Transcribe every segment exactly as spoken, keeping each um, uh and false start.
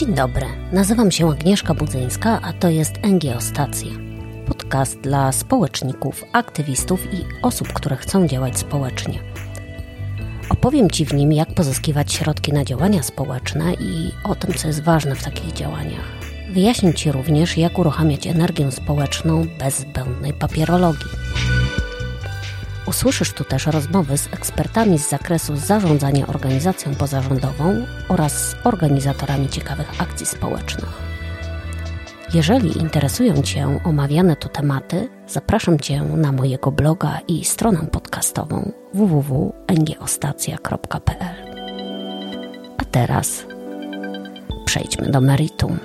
Dzień dobry, nazywam się Agnieszka Budzyńska, a to jest N G O Stacja. Podcast dla społeczników, aktywistów i osób, które chcą działać społecznie. Opowiem Ci w nim, jak pozyskiwać środki na działania społeczne i o tym, co jest ważne w takich działaniach. Wyjaśnię Ci również, jak uruchamiać energię społeczną bez zbędnej papierologii. Usłyszysz tu też rozmowy z ekspertami z zakresu zarządzania organizacją pozarządową oraz z organizatorami ciekawych akcji społecznych. Jeżeli interesują Cię omawiane tu tematy, zapraszam Cię na mojego bloga i stronę podcastową w w w kropka n g o stacja kropka p l. A teraz przejdźmy do meritum.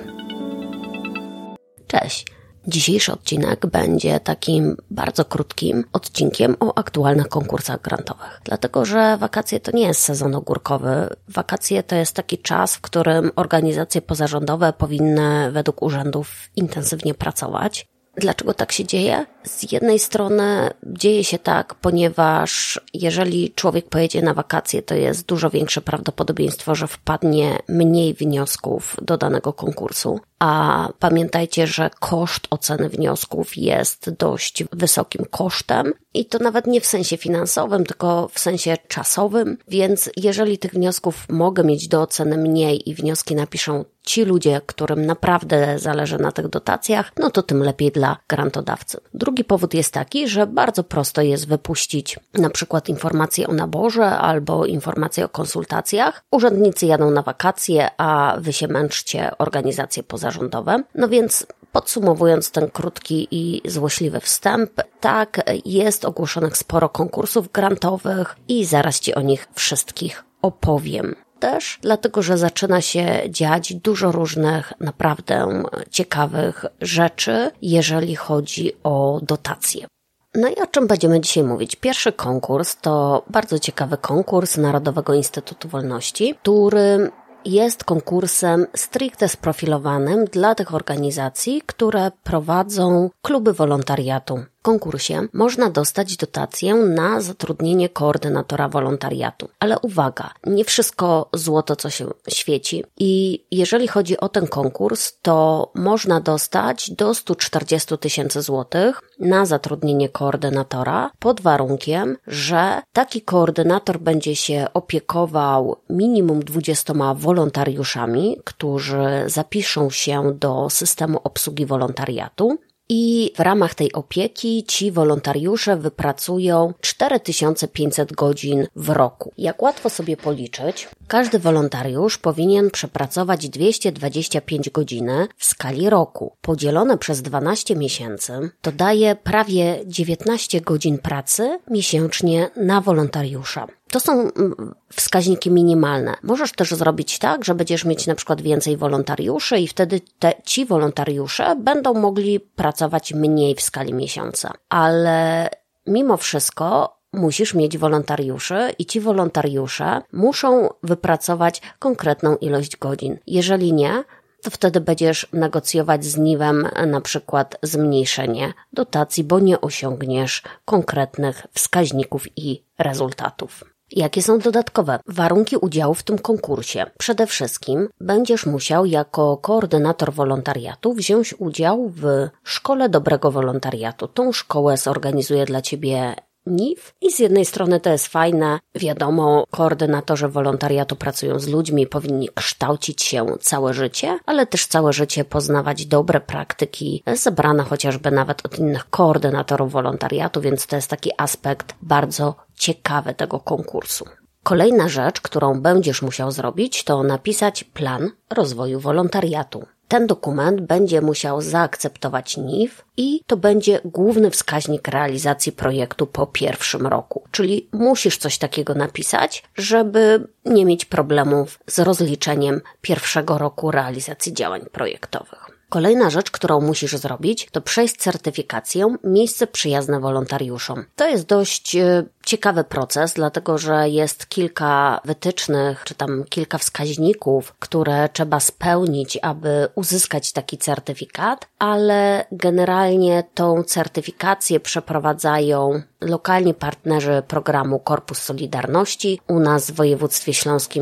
Cześć! Dzisiejszy odcinek będzie takim bardzo krótkim odcinkiem o aktualnych konkursach grantowych. Dlatego, że wakacje to nie jest sezon ogórkowy. Wakacje to jest taki czas, w którym organizacje pozarządowe powinny według urzędów intensywnie pracować. Dlaczego tak się dzieje? Z jednej strony dzieje się tak, ponieważ jeżeli człowiek pojedzie na wakacje, to jest dużo większe prawdopodobieństwo, że wpadnie mniej wniosków do danego konkursu. A pamiętajcie, że koszt oceny wniosków jest dość wysokim kosztem i to nawet nie w sensie finansowym, tylko w sensie czasowym, więc jeżeli tych wniosków mogę mieć do oceny mniej i wnioski napiszą ci ludzie, którym naprawdę zależy na tych dotacjach, no to tym lepiej dla grantodawcy. Drugi powód jest taki, że bardzo prosto jest wypuścić na przykład informacje o naborze albo informacje o konsultacjach. Urzędnicy jadą na wakacje, a wy się męczcie, organizacje pozarządowe. No więc podsumowując ten krótki i złośliwy wstęp, tak, jest ogłoszonych sporo konkursów grantowych i zaraz Ci o nich wszystkich opowiem. Też dlatego, że zaczyna się dziać dużo różnych naprawdę ciekawych rzeczy, jeżeli chodzi o dotacje. No i o czym będziemy dzisiaj mówić? Pierwszy konkurs to bardzo ciekawy konkurs Narodowego Instytutu Wolności, który jest konkursem stricte sprofilowanym dla tych organizacji, które prowadzą kluby wolontariatu. W konkursie można dostać dotację na zatrudnienie koordynatora wolontariatu. Ale uwaga, nie wszystko złoto, co się świeci. I jeżeli chodzi o ten konkurs, to można dostać do stu czterdziestu tysięcy złotych na zatrudnienie koordynatora pod warunkiem, że taki koordynator będzie się opiekował minimum dwudziestoma wolontariuszami, którzy zapiszą się do systemu obsługi wolontariatu. I w ramach tej opieki ci wolontariusze wypracują cztery tysiące pięćset godzin w roku. Jak łatwo sobie policzyć, każdy wolontariusz powinien przepracować dwieście dwadzieścia pięć godziny w skali roku. Podzielone przez dwanaście miesięcy to daje prawie dziewiętnaście godzin pracy miesięcznie na wolontariusza. To są wskaźniki minimalne. Możesz też zrobić tak, że będziesz mieć na przykład więcej wolontariuszy i wtedy te, ci wolontariusze będą mogli pracować mniej w skali miesiąca. Ale mimo wszystko musisz mieć wolontariuszy i ci wolontariusze muszą wypracować konkretną ilość godzin. Jeżeli nie, to wtedy będziesz negocjować z niwem na przykład zmniejszenie dotacji, bo nie osiągniesz konkretnych wskaźników i rezultatów. Jakie są dodatkowe warunki udziału w tym konkursie? Przede wszystkim będziesz musiał jako koordynator wolontariatu wziąć udział w Szkole Dobrego Wolontariatu. Tą szkołę zorganizuje dla Ciebie N I W i z jednej strony to jest fajne, wiadomo, koordynatorzy wolontariatu pracują z ludźmi, powinni kształcić się całe życie, ale też całe życie poznawać dobre praktyki zebrane chociażby nawet od innych koordynatorów wolontariatu, więc to jest taki aspekt bardzo ciekawy tego konkursu. Kolejna rzecz, którą będziesz musiał zrobić, to napisać plan rozwoju wolontariatu. Ten dokument będzie musiał zaakceptować N I W i to będzie główny wskaźnik realizacji projektu po pierwszym roku. Czyli musisz coś takiego napisać, żeby nie mieć problemów z rozliczeniem pierwszego roku realizacji działań projektowych. Kolejna rzecz, którą musisz zrobić, to przejść certyfikację Miejsce przyjazne wolontariuszom. To jest dość ciekawy proces, dlatego że jest kilka wytycznych, czy tam kilka wskaźników, które trzeba spełnić, aby uzyskać taki certyfikat, ale generalnie tą certyfikację przeprowadzają lokalni partnerzy programu Korpus Solidarności. U nas w województwie śląskim tak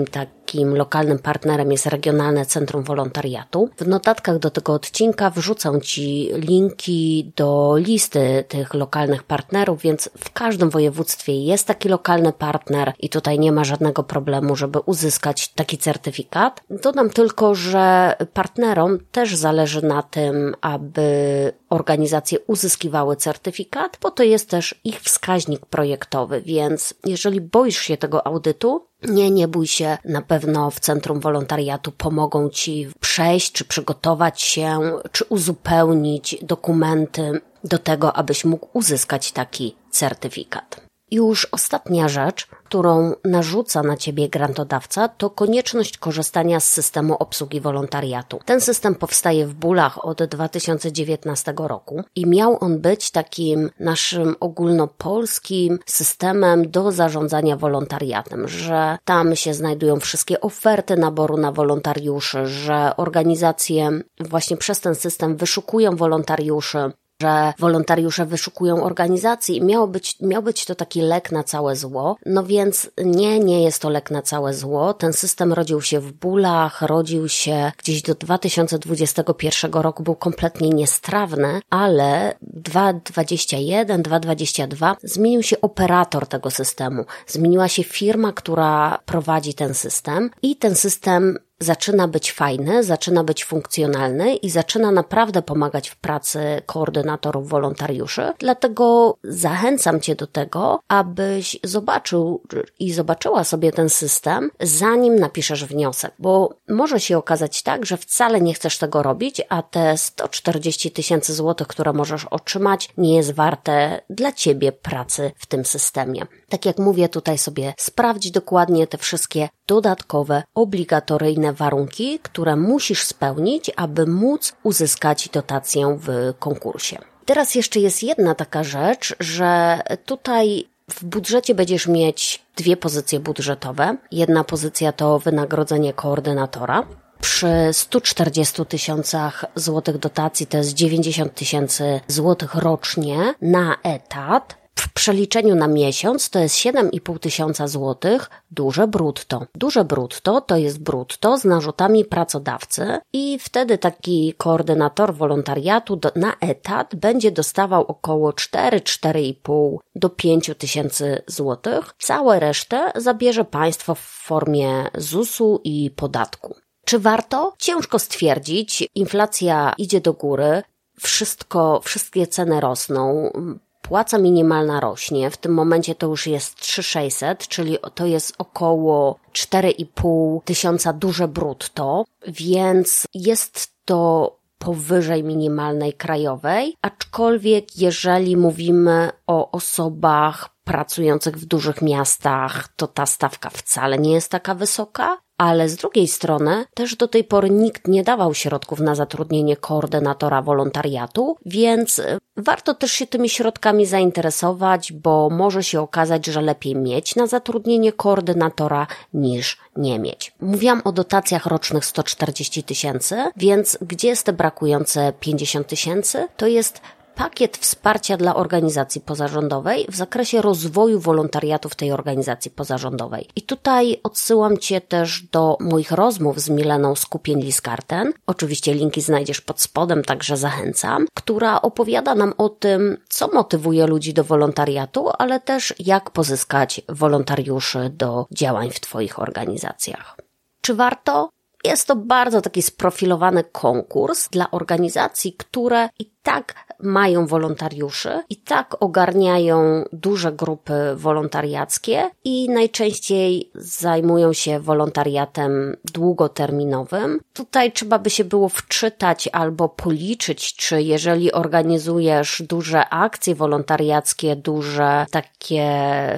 takim lokalnym partnerem jest Regionalne Centrum Wolontariatu. W notatkach do tego odcinka wrzucę Ci linki do listy tych lokalnych partnerów, więc w każdym województwie jest taki lokalny partner i tutaj nie ma żadnego problemu, żeby uzyskać taki certyfikat. Dodam tylko, że partnerom też zależy na tym, aby organizacje uzyskiwały certyfikat, bo to jest też ich wskaźnik projektowy, więc jeżeli boisz się tego audytu, nie, nie bój się, na pewno w Centrum Wolontariatu pomogą Ci przejść, czy przygotować się, czy uzupełnić dokumenty do tego, abyś mógł uzyskać taki certyfikat. Już ostatnia rzecz, którą narzuca na Ciebie grantodawca, to konieczność korzystania z systemu obsługi wolontariatu. Ten system powstaje w Bólach od dwa tysiące dziewiętnastego roku i miał on być takim naszym ogólnopolskim systemem do zarządzania wolontariatem, że tam się znajdują wszystkie oferty naboru na wolontariuszy, że organizacje właśnie przez ten system wyszukują wolontariuszy, że wolontariusze wyszukują organizacji i miał być, miał być to taki lek na całe zło. No więc nie, nie jest to lek na całe zło. Ten system rodził się w Bólach, rodził się gdzieś do dwa tysiące dwudziestego pierwszego roku, był kompletnie niestrawny, ale dwa tysiące dwudziestego pierwszego, dwa tysiące dwudziestego drugiego zmienił się operator tego systemu. Zmieniła się firma, która prowadzi ten system i ten system zaczyna być fajny, zaczyna być funkcjonalny i zaczyna naprawdę pomagać w pracy koordynatorów wolontariuszy. Dlatego zachęcam Cię do tego, abyś zobaczył i zobaczyła sobie ten system, zanim napiszesz wniosek, bo może się okazać tak, że wcale nie chcesz tego robić, a te sto czterdzieści tysięcy złotych, które możesz otrzymać, nie jest warte dla Ciebie pracy w tym systemie. Tak jak mówię, tutaj sobie sprawdź dokładnie te wszystkie dodatkowe, obligatoryjne warunki, które musisz spełnić, aby móc uzyskać dotację w konkursie. Teraz jeszcze jest jedna taka rzecz, że tutaj w budżecie będziesz mieć dwie pozycje budżetowe. Jedna pozycja to wynagrodzenie koordynatora. Przy stu czterdziestu tysiącach złotych dotacji to jest dziewięćdziesiąt tysięcy złotych rocznie na etat. W przeliczeniu na miesiąc to jest siedem i pół tysiąca złotych duże brutto. Duże brutto to jest brutto z narzutami pracodawcy i wtedy taki koordynator wolontariatu do, na etat będzie dostawał około cztery, cztery i pół do pięciu tysięcy złotych. Całe resztę zabierze państwo w formie zusu i podatku. Czy warto? Ciężko stwierdzić. Inflacja idzie do góry, wszystko, wszystkie ceny rosną. Płaca minimalna rośnie, w tym momencie to już jest trzy tysiące sześćset, czyli to jest około cztery i pół tysiąca duże brutto, więc jest to powyżej minimalnej krajowej, aczkolwiek jeżeli mówimy o osobach pracujących w dużych miastach, to ta stawka wcale nie jest taka wysoka. Ale z drugiej strony też do tej pory nikt nie dawał środków na zatrudnienie koordynatora wolontariatu, więc warto też się tymi środkami zainteresować, bo może się okazać, że lepiej mieć na zatrudnienie koordynatora niż nie mieć. Mówiłam o dotacjach rocznych sto czterdzieści tysięcy, więc gdzie jest te brakujące pięćdziesiąt tysięcy? To jest pakiet wsparcia dla organizacji pozarządowej w zakresie rozwoju wolontariatu w tej organizacji pozarządowej. I tutaj odsyłam Cię też do moich rozmów z Mileną Skupień-Liskarten. Oczywiście linki znajdziesz pod spodem, także zachęcam, która opowiada nam o tym, co motywuje ludzi do wolontariatu, ale też jak pozyskać wolontariuszy do działań w Twoich organizacjach. Czy warto? Jest to bardzo taki sprofilowany konkurs dla organizacji, które i tak mają wolontariuszy, i tak ogarniają duże grupy wolontariackie i najczęściej zajmują się wolontariatem długoterminowym. Tutaj trzeba by się było wczytać albo policzyć, czy jeżeli organizujesz duże akcje wolontariackie, duże takie,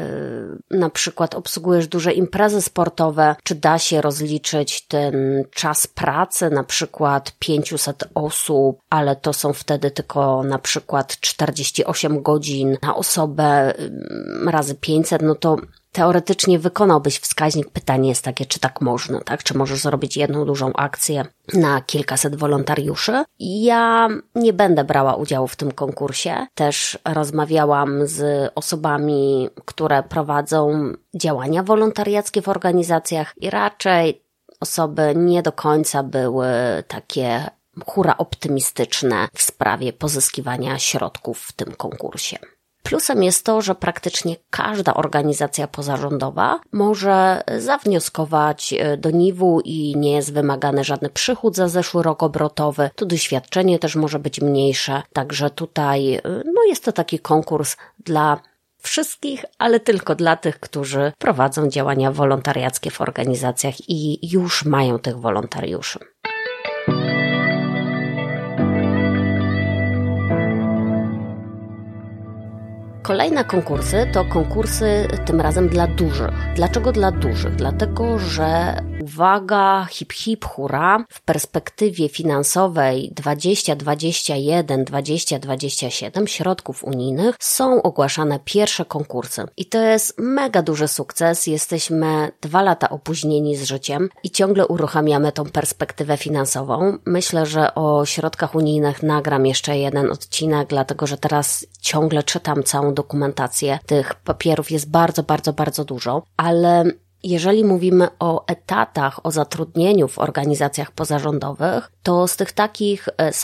na przykład obsługujesz duże imprezy sportowe, czy da się rozliczyć ten czas pracy, na przykład pięćset osób, ale to są wtedy tylko na przykład czterdzieści osiem godzin na osobę razy pięćset, no to teoretycznie wykonałbyś wskaźnik. Pytanie jest takie, czy tak można, tak? Czy możesz zrobić jedną dużą akcję na kilkaset wolontariuszy? Ja nie będę brała udziału w tym konkursie. Też rozmawiałam z osobami, które prowadzą działania wolontariackie w organizacjach i raczej osoby nie do końca były takie hura optymistyczne w sprawie pozyskiwania środków w tym konkursie. Plusem jest to, że praktycznie każda organizacja pozarządowa może zawnioskować do N I W-u i nie jest wymagany żadny przychód za zeszły rok obrotowy. Tu doświadczenie też może być mniejsze, także tutaj no jest to taki konkurs dla wszystkich, ale tylko dla tych, którzy prowadzą działania wolontariackie w organizacjach i już mają tych wolontariuszy. Kolejne konkursy to konkursy tym razem dla dużych. Dlaczego dla dużych? Dlatego, że uwaga, hip hip, hurra, w perspektywie finansowej dwadzieścia dwadzieścia jeden dwadzieścia dwadzieścia siedem środków unijnych są ogłaszane pierwsze konkursy. I to jest mega duży sukces. Jesteśmy dwa lata opóźnieni z życiem i ciągle uruchamiamy tą perspektywę finansową. Myślę, że o środkach unijnych nagram jeszcze jeden odcinek, dlatego że teraz ciągle czytam całą dokumentację. Tych papierów jest bardzo, bardzo, bardzo dużo, ale jeżeli mówimy o etatach, o zatrudnieniu w organizacjach pozarządowych, to z tych takich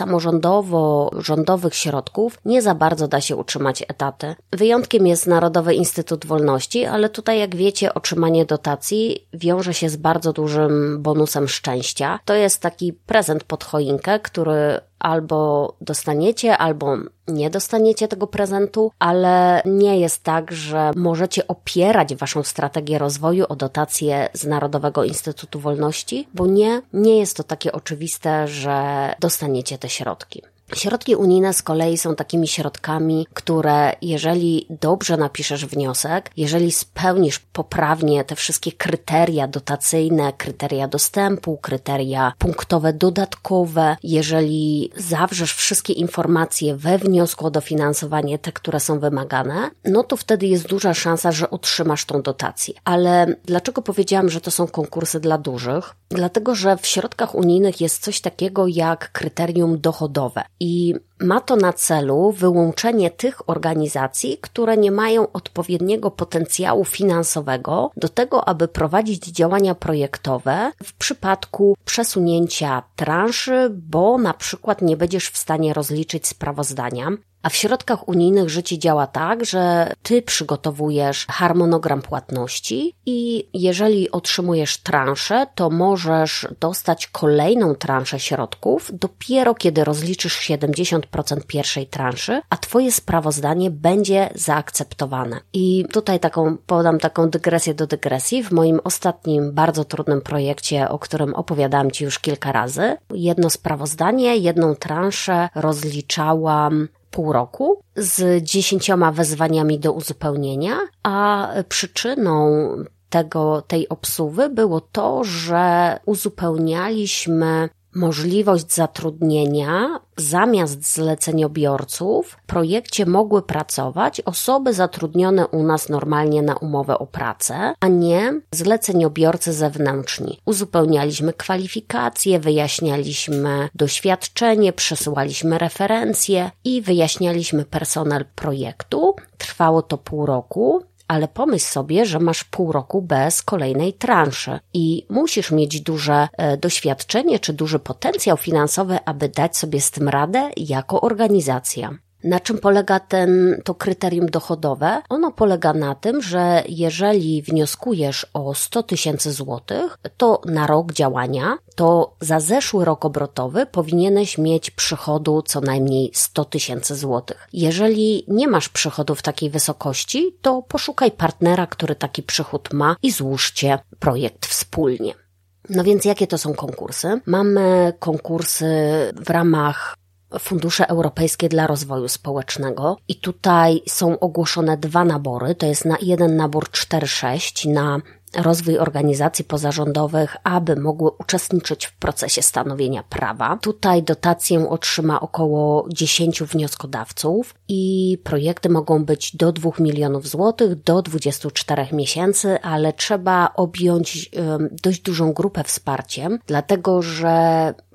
samorządowo-rządowych środków nie za bardzo da się utrzymać etaty. Wyjątkiem jest Narodowy Instytut Wolności, ale tutaj, jak wiecie, otrzymanie dotacji wiąże się z bardzo dużym bonusem szczęścia. To jest taki prezent pod choinkę, który albo dostaniecie, albo nie dostaniecie tego prezentu, ale nie jest tak, że możecie opierać waszą strategię rozwoju o dotacje z Narodowego Instytutu Wolności, bo nie, nie jest to takie oczywiste, że dostaniecie te środki. Środki unijne z kolei są takimi środkami, które jeżeli dobrze napiszesz wniosek, jeżeli spełnisz poprawnie te wszystkie kryteria dotacyjne, kryteria dostępu, kryteria punktowe dodatkowe, jeżeli zawrzesz wszystkie informacje we wniosku o dofinansowanie, te, które są wymagane, no to wtedy jest duża szansa, że otrzymasz tą dotację. Ale dlaczego powiedziałam, że to są konkursy dla dużych? Dlatego, że w środkach unijnych jest coś takiego jak kryterium dochodowe. I ma to na celu wyłączenie tych organizacji, które nie mają odpowiedniego potencjału finansowego do tego, aby prowadzić działania projektowe w przypadku przesunięcia transzy, bo na przykład nie będziesz w stanie rozliczyć sprawozdania. A w środkach unijnych życie działa tak, że ty przygotowujesz harmonogram płatności i jeżeli otrzymujesz transzę, to możesz dostać kolejną transzę środków dopiero kiedy rozliczysz siedemdziesiąt procent pierwszej transzy, a twoje sprawozdanie będzie zaakceptowane. I tutaj taką podam taką dygresję do dygresji. W moim ostatnim, bardzo trudnym projekcie, o którym opowiadałam ci już kilka razy, jedno sprawozdanie, jedną transzę rozliczałam pół roku z dziesięcioma wezwaniami do uzupełnienia, a przyczyną tego, tej obsuwy było to, że uzupełnialiśmy możliwość zatrudnienia zamiast zleceniobiorców w projekcie mogły pracować osoby zatrudnione u nas normalnie na umowę o pracę, a nie zleceniobiorcy zewnętrzni. Uzupełnialiśmy kwalifikacje, wyjaśnialiśmy doświadczenie, przesyłaliśmy referencje i wyjaśnialiśmy personel projektu. Trwało to pół roku. Ale pomyśl sobie, że masz pół roku bez kolejnej transzy i musisz mieć duże e, doświadczenie czy duży potencjał finansowy, aby dać sobie z tym radę jako organizacja. Na czym polega ten, to kryterium dochodowe? Ono polega na tym, że jeżeli wnioskujesz o sto tysięcy złotych, to na rok działania, to za zeszły rok obrotowy powinieneś mieć przychodu co najmniej sto tysięcy złotych. Jeżeli nie masz przychodu w takiej wysokości, to poszukaj partnera, który taki przychód ma i złóżcie projekt wspólnie. No więc jakie to są konkursy? Mamy konkursy w ramach Fundusze Europejskie dla Rozwoju Społecznego i tutaj są ogłoszone dwa nabory, to jest na jeden nabór cztery sześć na rozwój organizacji pozarządowych, aby mogły uczestniczyć w procesie stanowienia prawa. Tutaj dotację otrzyma około dziesięciu wnioskodawców i projekty mogą być do dwóch milionów złotych, do dwudziestu czterech miesięcy, ale trzeba objąć um, dość dużą grupę wsparciem, dlatego że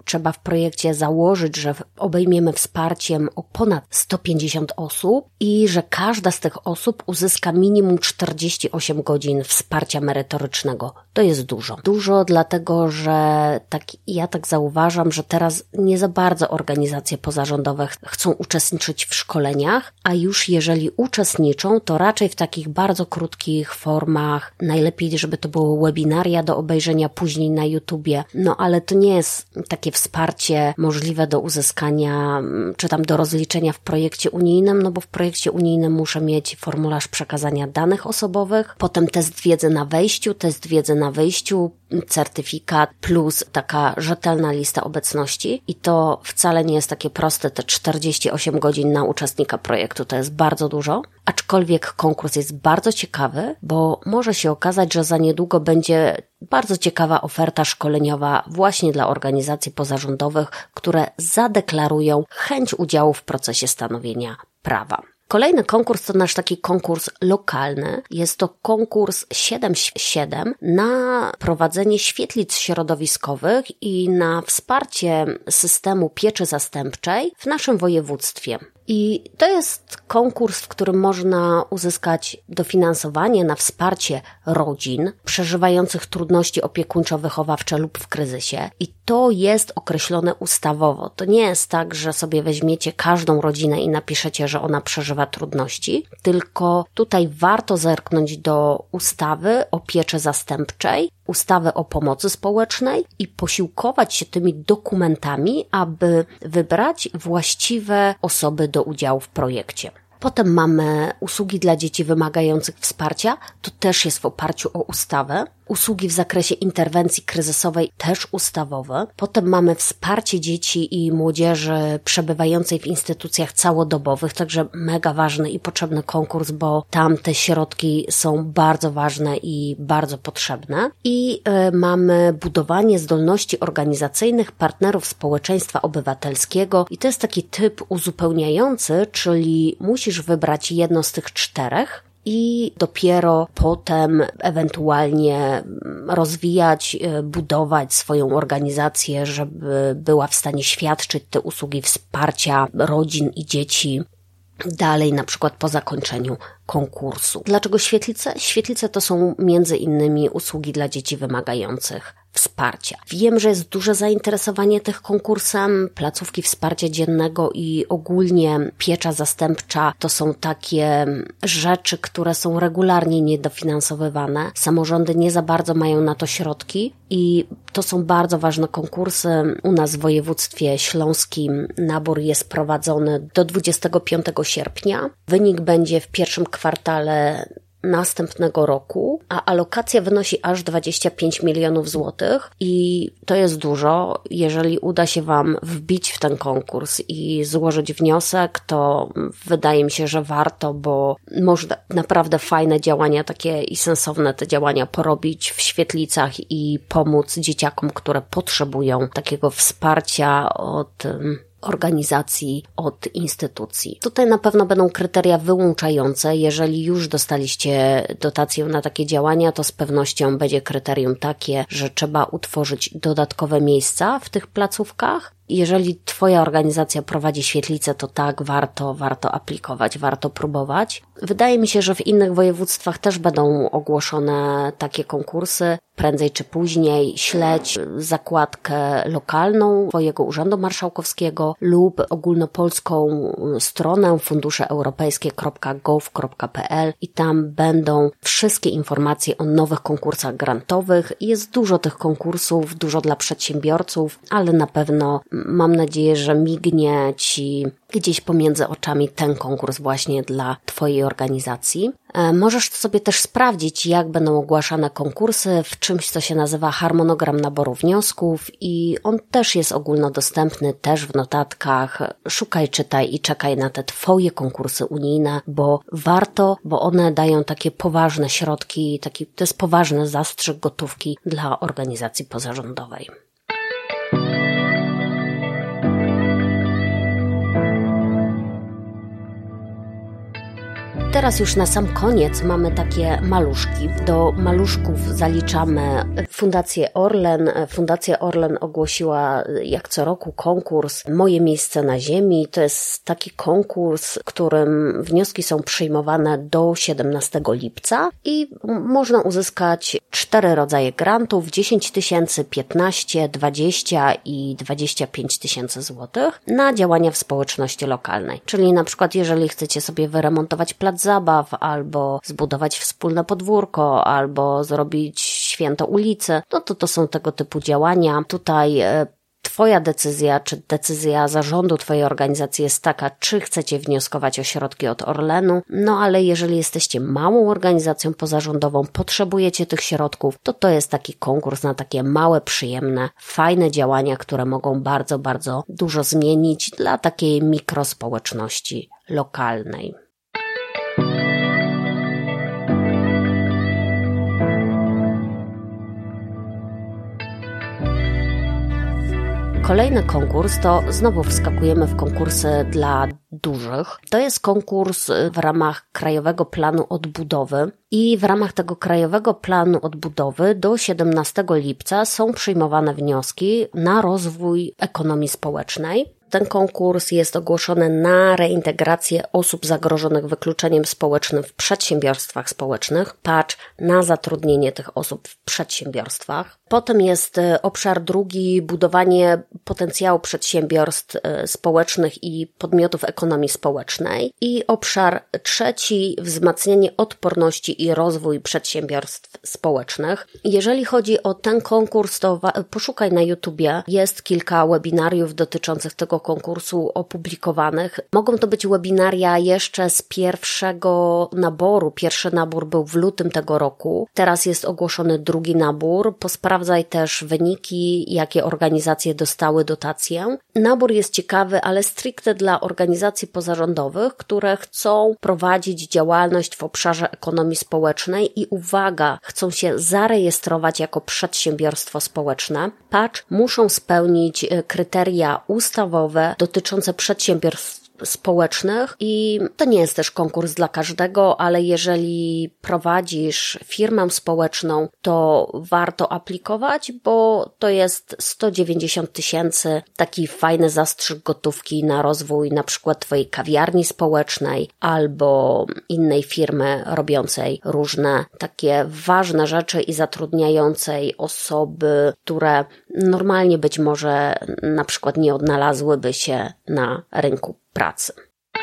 trzeba w projekcie założyć, że obejmiemy wsparciem o ponad sto pięćdziesiąt osób i że każda z tych osób uzyska minimum czterdzieści osiem godzin wsparcia merytorycznego. To jest dużo. Dużo dlatego, że tak, ja tak zauważam, że teraz nie za bardzo organizacje pozarządowe chcą uczestniczyć w szkoleniach, a już jeżeli uczestniczą, to raczej w takich bardzo krótkich formach. Najlepiej, żeby to były webinaria do obejrzenia później na YouTubie. No ale to nie jest takie wsparcie możliwe do uzyskania, czy tam do rozliczenia w projekcie unijnym, no bo w projekcie unijnym muszę mieć formularz przekazania danych osobowych, potem test wiedzy na wejściu, test wiedzy na wyjściu, certyfikat plus taka rzetelna lista obecności i to wcale nie jest takie proste, te czterdzieści osiem godzin na uczestnika projektu, to jest bardzo dużo, aczkolwiek konkurs jest bardzo ciekawy, bo może się okazać, że za niedługo będzie bardzo ciekawa oferta szkoleniowa właśnie dla organizacji pozarządowych, które zadeklarują chęć udziału w procesie stanowienia prawa. Kolejny konkurs to nasz taki konkurs lokalny. Jest to konkurs siedem siedem na prowadzenie świetlic środowiskowych i na wsparcie systemu pieczy zastępczej w naszym województwie. I to jest konkurs, w którym można uzyskać dofinansowanie na wsparcie rodzin przeżywających trudności opiekuńczo-wychowawcze lub w kryzysie. I to jest określone ustawowo. To nie jest tak, że sobie weźmiecie każdą rodzinę i napiszecie, że ona przeżywa trudności, tylko tutaj warto zerknąć do ustawy o pieczy zastępczej, ustawy o pomocy społecznej i posiłkować się tymi dokumentami, aby wybrać właściwe osoby do udziału w projekcie. Potem mamy usługi dla dzieci wymagających wsparcia, to też jest w oparciu o ustawę. Usługi w zakresie interwencji kryzysowej też ustawowe. Potem mamy wsparcie dzieci i młodzieży przebywającej w instytucjach całodobowych, także mega ważny i potrzebny konkurs, bo tam te środki są bardzo ważne i bardzo potrzebne. I y, mamy budowanie zdolności organizacyjnych partnerów społeczeństwa obywatelskiego i to jest taki typ uzupełniający, czyli musisz wybrać jedno z tych czterech i dopiero potem ewentualnie rozwijać, budować swoją organizację, żeby była w stanie świadczyć te usługi wsparcia rodzin i dzieci dalej, na przykład po zakończeniu konkursu. Dlaczego świetlice? Świetlice to są między innymi usługi dla dzieci wymagających wsparcia. Wiem, że jest duże zainteresowanie tych konkursem, placówki wsparcia dziennego i ogólnie piecza zastępcza to są takie rzeczy, które są regularnie niedofinansowywane. Samorządy nie za bardzo mają na to środki i to są bardzo ważne konkursy. U nas w województwie śląskim nabór jest prowadzony do dwudziestego piątego sierpnia. Wynik będzie w pierwszym kwartale następnego roku, a alokacja wynosi aż dwadzieścia pięć milionów złotych i to jest dużo. Jeżeli uda się Wam wbić w ten konkurs i złożyć wniosek, to wydaje mi się, że warto, bo można naprawdę fajne działania, takie i sensowne te działania porobić w świetlicach i pomóc dzieciakom, które potrzebują takiego wsparcia od organizacji, od instytucji. Tutaj na pewno będą kryteria wyłączające. Jeżeli już dostaliście dotację na takie działania, to z pewnością będzie kryterium takie, że trzeba utworzyć dodatkowe miejsca w tych placówkach. Jeżeli Twoja organizacja prowadzi świetlicę, to tak, warto, warto aplikować, warto próbować. Wydaje mi się, że w innych województwach też będą ogłoszone takie konkursy. Prędzej czy później śledź zakładkę lokalną Twojego Urzędu Marszałkowskiego lub ogólnopolską stronę fundusze europejskie kropka gov kropka p l i tam będą wszystkie informacje o nowych konkursach grantowych. Jest dużo tych konkursów, dużo dla przedsiębiorców, ale na pewno mam nadzieję, że mignie Ci gdzieś pomiędzy oczami ten konkurs właśnie dla Twojej organizacji. Możesz sobie też sprawdzić, jak będą ogłaszane konkursy w czymś, co się nazywa harmonogram naboru wniosków i on też jest ogólnodostępny, też w notatkach. Szukaj, czytaj i czekaj na te Twoje konkursy unijne, bo warto, bo one dają takie poważne środki, taki, to jest poważny zastrzyk gotówki dla organizacji pozarządowej. teraz już na sam koniec mamy takie maluszki. Do maluszków zaliczamy Fundację Orlen. Fundacja Orlen ogłosiła jak co roku konkurs Moje miejsce na ziemi. To jest taki konkurs, w którym wnioski są przyjmowane do siedemnastego lipca i można uzyskać cztery rodzaje grantów, dziesięć tysięcy, piętnaście, dwadzieścia i dwadzieścia pięć tysięcy złotych na działania w społeczności lokalnej. Czyli na przykład jeżeli chcecie sobie wyremontować plac zabaw, albo zbudować wspólne podwórko, albo zrobić święto ulicy, no to to są tego typu działania. Tutaj e, Twoja decyzja, czy decyzja zarządu Twojej organizacji jest taka, czy chcecie wnioskować o środki od Orlenu, no ale jeżeli jesteście małą organizacją pozarządową, potrzebujecie tych środków, to to jest taki konkurs na takie małe, przyjemne, fajne działania, które mogą bardzo, bardzo dużo zmienić dla takiej mikrospołeczności lokalnej. Kolejny konkurs to znowu wskakujemy w konkursy dla dużych. To jest konkurs w ramach Krajowego Planu Odbudowy i w ramach tego Krajowego Planu Odbudowy do siedemnastego lipca są przyjmowane wnioski na rozwój ekonomii społecznej. Ten konkurs jest ogłoszony na reintegrację osób zagrożonych wykluczeniem społecznym w przedsiębiorstwach społecznych, patrz na zatrudnienie tych osób w przedsiębiorstwach. Potem jest obszar drugi, budowanie potencjału przedsiębiorstw społecznych i podmiotów ekonomii społecznej. I obszar trzeci, wzmacnianie odporności i rozwój przedsiębiorstw społecznych. Jeżeli chodzi o ten konkurs, to poszukaj na YouTubie. Jest kilka webinariów dotyczących tego konkursu opublikowanych. Mogą to być webinaria jeszcze z pierwszego naboru. Pierwszy nabór był w lutym tego roku. Teraz jest ogłoszony drugi nabór. Posprawdzaj też wyniki, jakie organizacje dostały dotację. Nabór jest ciekawy, ale stricte dla organizacji pozarządowych, które chcą prowadzić działalność w obszarze ekonomii społecznej i uwaga, chcą się zarejestrować jako przedsiębiorstwo społeczne. Patrz, muszą spełnić kryteria ustawowe dotyczące przedsiębiorstw społecznych i to nie jest też konkurs dla każdego, ale jeżeli prowadzisz firmę społeczną, to warto aplikować, bo to jest sto dziewięćdziesiąt tysięcy, taki fajny zastrzyk gotówki na rozwój na przykład Twojej kawiarni społecznej albo innej firmy robiącej różne takie ważne rzeczy i zatrudniającej osoby, które normalnie być może na przykład nie odnalazłyby się na rynku pracy.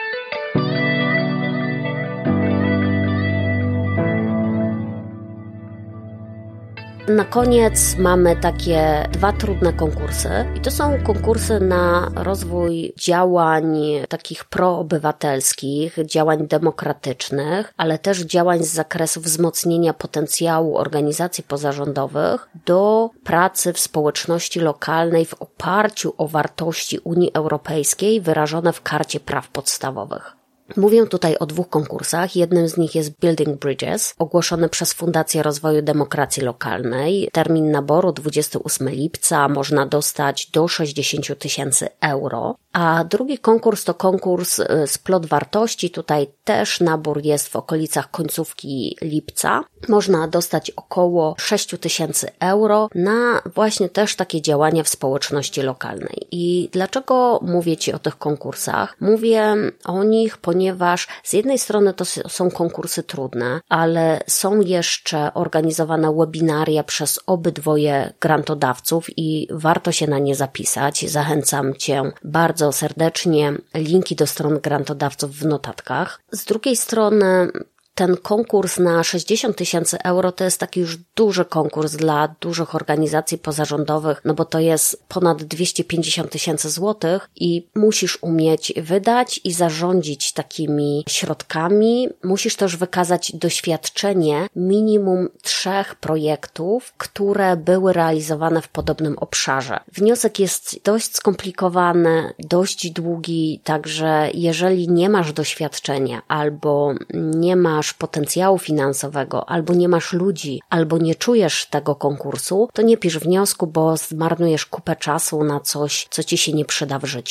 Na koniec mamy takie dwa trudne konkursy i to są konkursy na rozwój działań takich proobywatelskich, działań demokratycznych, ale też działań z zakresu wzmocnienia potencjału organizacji pozarządowych do pracy w społeczności lokalnej w oparciu o wartości Unii Europejskiej wyrażone w Karcie Praw Podstawowych. Mówię tutaj o dwóch konkursach. Jednym z nich jest Building Bridges, ogłoszony przez Fundację Rozwoju Demokracji Lokalnej. Termin naboru dwudziestego ósmego lipca, można dostać do sześćdziesiąt tysięcy euro. A drugi konkurs to konkurs Splot Wartości. Tutaj też nabór jest w okolicach końcówki lipca. Można dostać około sześć tysięcy euro na właśnie też takie działania w społeczności lokalnej. I dlaczego mówię Ci o tych konkursach? Mówię o nich, ponieważ z jednej strony to są konkursy trudne, ale są jeszcze organizowane webinaria przez obydwoje grantodawców i warto się na nie zapisać. Zachęcam Cię bardzo serdecznie. Linki do stron grantodawców w notatkach. Z drugiej strony ten konkurs na sześćdziesiąt tysięcy euro to jest taki już duży konkurs dla dużych organizacji pozarządowych, no bo to jest ponad dwieście pięćdziesiąt tysięcy złotych i musisz umieć wydać i zarządzić takimi środkami. Musisz też wykazać doświadczenie minimum trzech projektów, które były realizowane w podobnym obszarze. Wniosek jest dość skomplikowany, dość długi, także jeżeli nie masz doświadczenia albo nie masz potencjału finansowego, albo nie masz ludzi, albo nie czujesz tego konkursu, to nie pisz wniosku, bo zmarnujesz kupę czasu na coś, co Ci się nie przyda w życiu.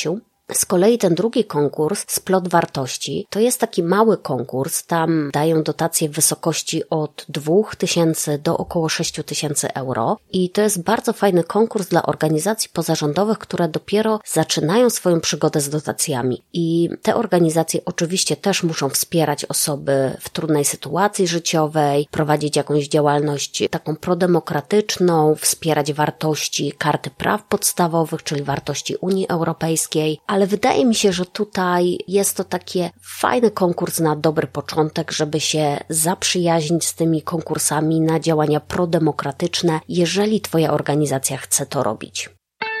Z kolei ten drugi konkurs, Splot Wartości, to jest taki mały konkurs, tam dają dotacje w wysokości od dwóch tysięcy do około sześciu tysięcy euro i to jest bardzo fajny konkurs dla organizacji pozarządowych, które dopiero zaczynają swoją przygodę z dotacjami i te organizacje oczywiście też muszą wspierać osoby w trudnej sytuacji życiowej, prowadzić jakąś działalność taką prodemokratyczną, wspierać wartości Karty Praw Podstawowych, czyli wartości Unii Europejskiej, ale wydaje mi się, że tutaj jest to taki fajny konkurs na dobry początek, żeby się zaprzyjaźnić z tymi konkursami na działania prodemokratyczne, jeżeli Twoja organizacja chce to robić.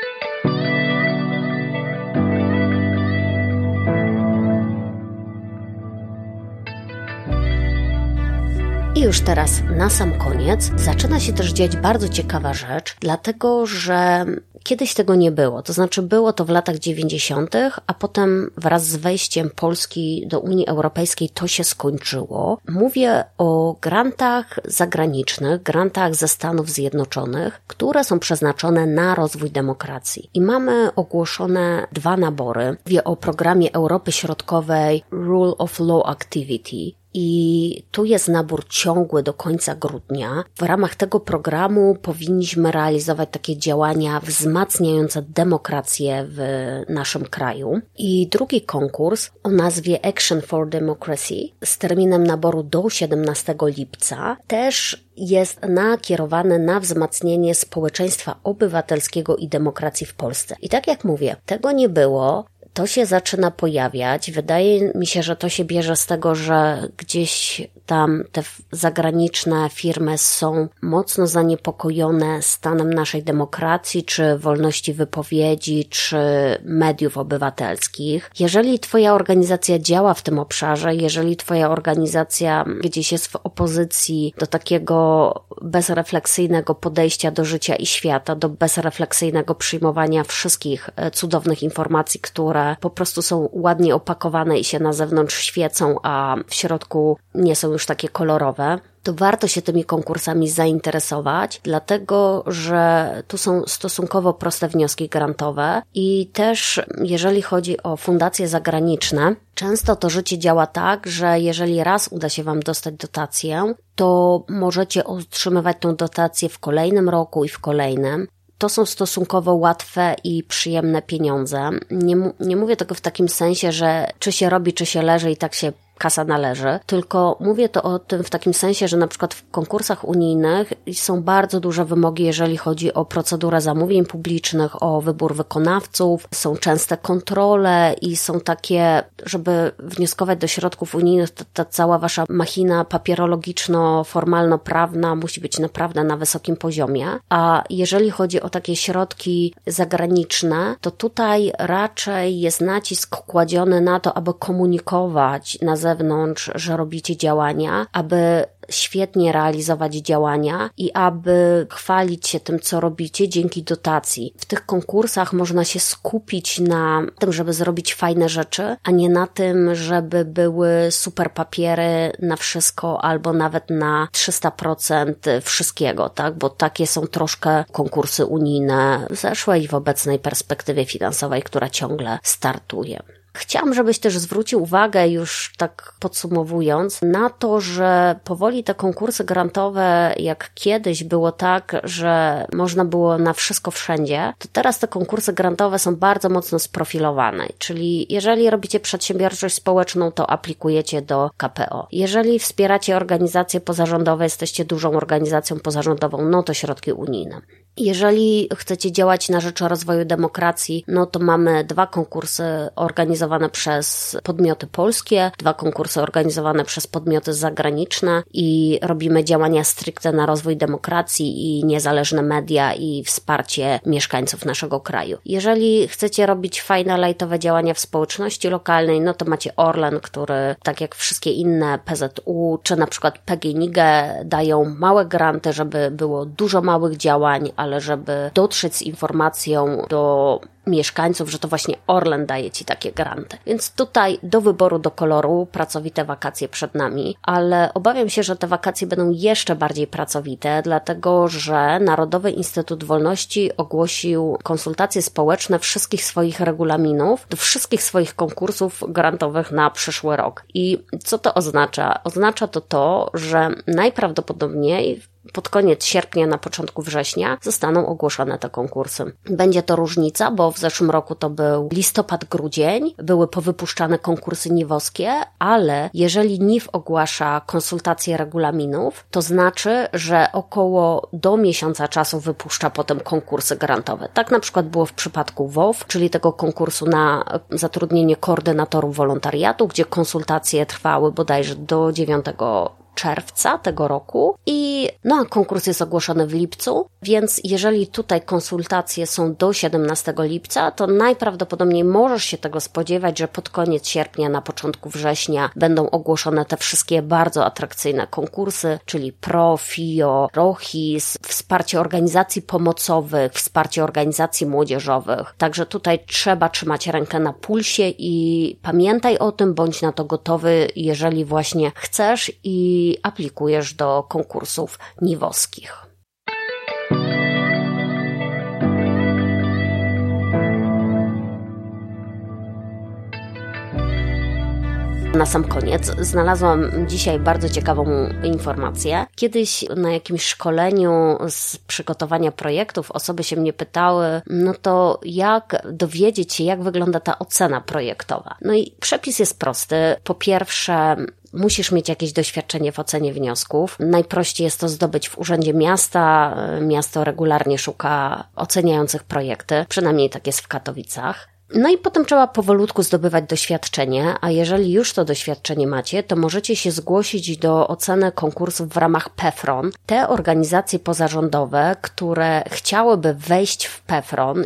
I już teraz na sam koniec zaczyna się też dziać bardzo ciekawa rzecz, dlatego że kiedyś tego nie było, to znaczy było to w latach dziewięćdziesiątych, a potem wraz z wejściem Polski do Unii Europejskiej to się skończyło. Mówię o grantach zagranicznych, grantach ze Stanów Zjednoczonych, które są przeznaczone na rozwój demokracji. I mamy ogłoszone dwa nabory. Mówię o programie Europy Środkowej Rule of Law Activity. I tu jest nabór ciągły do końca grudnia. W ramach tego programu powinniśmy realizować takie działania wzmacniające demokrację w naszym kraju. I drugi konkurs o nazwie Action for Democracy z terminem naboru do siedemnastego lipca też jest nakierowany na wzmacnienie społeczeństwa obywatelskiego i demokracji w Polsce. I tak jak mówię, tego nie było. To się zaczyna pojawiać. Wydaje mi się, że to się bierze z tego, że gdzieś tam te zagraniczne firmy są mocno zaniepokojone stanem naszej demokracji, czy wolności wypowiedzi, czy mediów obywatelskich. Jeżeli Twoja organizacja działa w tym obszarze, jeżeli Twoja organizacja gdzieś jest w opozycji do takiego bezrefleksyjnego podejścia do życia i świata, do bezrefleksyjnego przyjmowania wszystkich cudownych informacji, które po prostu są ładnie opakowane i się na zewnątrz świecą, a w środku nie są już takie kolorowe, to warto się tymi konkursami zainteresować, dlatego że tu są stosunkowo proste wnioski grantowe i też jeżeli chodzi o fundacje zagraniczne, często to życie działa tak, że jeżeli raz uda się Wam dostać dotację, to możecie otrzymywać tą dotację w kolejnym roku i w kolejnym. To są stosunkowo łatwe i przyjemne pieniądze. Nie, nie mówię tego w takim sensie, że czy się robi, czy się leży i tak się kasa należy, tylko mówię to o tym w takim sensie, że na przykład w konkursach unijnych są bardzo duże wymogi, jeżeli chodzi o procedurę zamówień publicznych, o wybór wykonawców, są częste kontrole i są takie, żeby wnioskować do środków unijnych, to ta cała wasza machina papierologiczno-formalno-prawna musi być naprawdę na wysokim poziomie, a jeżeli chodzi o takie środki zagraniczne, to tutaj raczej jest nacisk kładziony na to, aby komunikować na zewnątrz, że robicie działania, aby świetnie realizować działania i aby chwalić się tym, co robicie dzięki dotacji. W tych konkursach można się skupić na tym, żeby zrobić fajne rzeczy, a nie na tym, żeby były super papiery na wszystko albo nawet na trzysta procent wszystkiego, tak? Bo takie są troszkę konkursy unijne w zeszłej i w obecnej perspektywie finansowej, która ciągle startuje. Chciałam, żebyś też zwrócił uwagę, już tak podsumowując, na to, że powoli te konkursy grantowe, jak kiedyś było tak, że można było na wszystko wszędzie, to teraz te konkursy grantowe są bardzo mocno sprofilowane. Czyli jeżeli robicie przedsiębiorczość społeczną, to aplikujecie do K P O. Jeżeli wspieracie organizacje pozarządowe, jesteście dużą organizacją pozarządową, no to środki unijne. Jeżeli chcecie działać na rzecz rozwoju demokracji, no to mamy dwa konkursy organizowane przez podmioty polskie, dwa konkursy organizowane przez podmioty zagraniczne i robimy działania stricte na rozwój demokracji i niezależne media i wsparcie mieszkańców naszego kraju. Jeżeli chcecie robić fajne, lajtowe działania w społeczności lokalnej, no to macie Orlen, który tak jak wszystkie inne P Z U, czy na przykład P G N I G dają małe granty, żeby było dużo małych działań, ale żeby dotrzeć z informacją do mieszkańców, że to właśnie Orlen daje Ci takie granty. Więc tutaj do wyboru, do koloru pracowite wakacje przed nami, ale obawiam się, że te wakacje będą jeszcze bardziej pracowite, dlatego że Narodowy Instytut Wolności ogłosił konsultacje społeczne wszystkich swoich regulaminów do wszystkich swoich konkursów grantowych na przyszły rok. I co to oznacza? Oznacza to to, że najprawdopodobniej pod koniec sierpnia, na początku września zostaną ogłoszone te konkursy. Będzie to różnica, bo w zeszłym roku to był listopad, grudzień, były powypuszczane konkursy niwowskie, ale jeżeli N I W ogłasza konsultacje regulaminów, to znaczy, że około do miesiąca czasu wypuszcza potem konkursy grantowe. Tak na przykład było w przypadku W O W, czyli tego konkursu na zatrudnienie koordynatorów wolontariatu, gdzie konsultacje trwały bodajże do dziewiątego czerwca tego roku i no a konkurs jest ogłoszony w lipcu, więc jeżeli tutaj konsultacje są do siedemnastego lipca, to najprawdopodobniej możesz się tego spodziewać, że pod koniec sierpnia, na początku września będą ogłoszone te wszystkie bardzo atrakcyjne konkursy, czyli P R O, F I O, ROHIS, wsparcie organizacji pomocowych, wsparcie organizacji młodzieżowych. Także tutaj trzeba trzymać rękę na pulsie i pamiętaj o tym, bądź na to gotowy, jeżeli właśnie chcesz i aplikujesz do konkursów niwowskich. Na sam koniec znalazłam dzisiaj bardzo ciekawą informację. Kiedyś na jakimś szkoleniu z przygotowania projektów osoby się mnie pytały, no to jak dowiedzieć się, jak wygląda ta ocena projektowa. No i przepis jest prosty. Po pierwsze, musisz mieć jakieś doświadczenie w ocenie wniosków. Najprościej jest to zdobyć w Urzędzie Miasta. Miasto regularnie szuka oceniających projekty, przynajmniej tak jest w Katowicach. No i potem trzeba powolutku zdobywać doświadczenie, a jeżeli już to doświadczenie macie, to możecie się zgłosić do oceny konkursów w ramach P E F R O N. Te organizacje pozarządowe, które chciałyby wejść w P E F R O N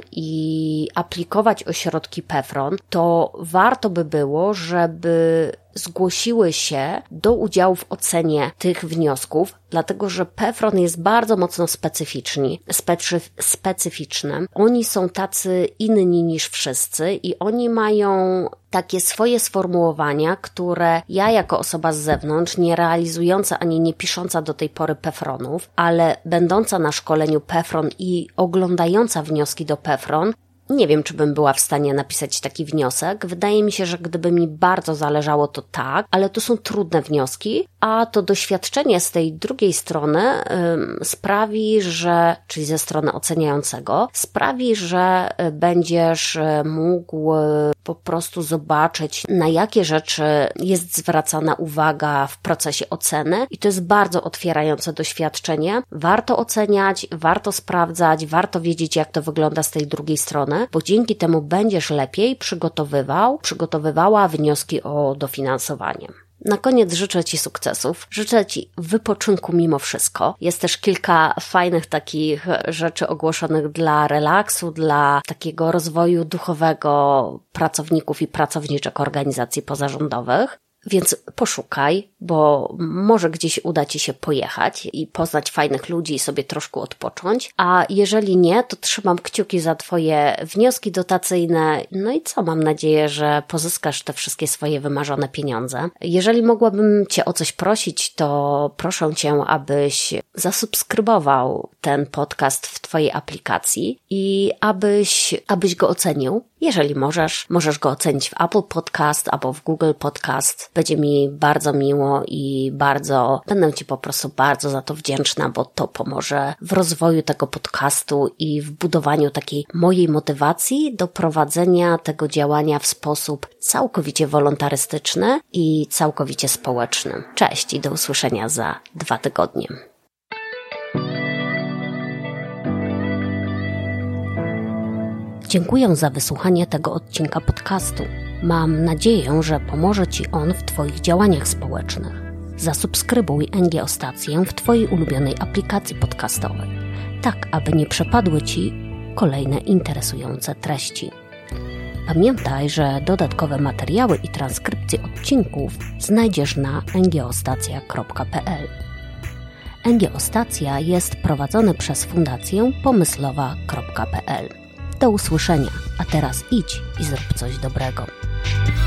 i aplikować o środki P E F R O N, to warto by było, żeby zgłosiły się do udziału w ocenie tych wniosków, dlatego że P E F R O N jest bardzo mocno specyficzny, specy, specyficzny. Oni są tacy inni niż wszyscy i oni mają takie swoje sformułowania, które ja jako osoba z zewnątrz, nie realizująca ani nie pisząca do tej pory P E F R O Nów, ale będąca na szkoleniu P E F R O N i oglądająca wnioski do P E F R O N, nie wiem, czy bym była w stanie napisać taki wniosek. Wydaje mi się, że gdyby mi bardzo zależało, to tak, ale to są trudne wnioski, a to doświadczenie z tej drugiej strony ym, sprawi, że, czyli ze strony oceniającego, sprawi, że będziesz mógł po prostu zobaczyć, na jakie rzeczy jest zwracana uwaga w procesie oceny i to jest bardzo otwierające doświadczenie. Warto oceniać, warto sprawdzać, warto wiedzieć, jak to wygląda z tej drugiej strony, bo dzięki temu będziesz lepiej przygotowywał, przygotowywała wnioski o dofinansowanie. Na koniec życzę Ci sukcesów, życzę Ci wypoczynku mimo wszystko. Jest też kilka fajnych takich rzeczy ogłoszonych dla relaksu, dla takiego rozwoju duchowego pracowników i pracowniczek organizacji pozarządowych. Więc poszukaj, bo może gdzieś uda Ci się pojechać i poznać fajnych ludzi i sobie troszkę odpocząć, a jeżeli nie, to trzymam kciuki za Twoje wnioski dotacyjne, no i co, mam nadzieję, że pozyskasz te wszystkie swoje wymarzone pieniądze. Jeżeli mogłabym Cię o coś prosić, to proszę Cię, abyś zasubskrybował ten podcast w Twojej aplikacji i abyś, abyś go ocenił. Jeżeli możesz, możesz go ocenić w Apple Podcast albo w Google Podcast. Będzie mi bardzo miło i bardzo, będę Ci po prostu bardzo za to wdzięczna, bo to pomoże w rozwoju tego podcastu i w budowaniu takiej mojej motywacji do prowadzenia tego działania w sposób całkowicie wolontarystyczny i całkowicie społeczny. Cześć i do usłyszenia za dwa tygodnie. Dziękuję za wysłuchanie tego odcinka podcastu. Mam nadzieję, że pomoże Ci on w Twoich działaniach społecznych. Zasubskrybuj N G O Stację w Twojej ulubionej aplikacji podcastowej, tak aby nie przepadły Ci kolejne interesujące treści. Pamiętaj, że dodatkowe materiały i transkrypcje odcinków znajdziesz na n g o stacja kropka p l. N G O Stacja jest prowadzony przez Fundację pomyslowa kropka p l. Do usłyszenia, a teraz idź i zrób coś dobrego.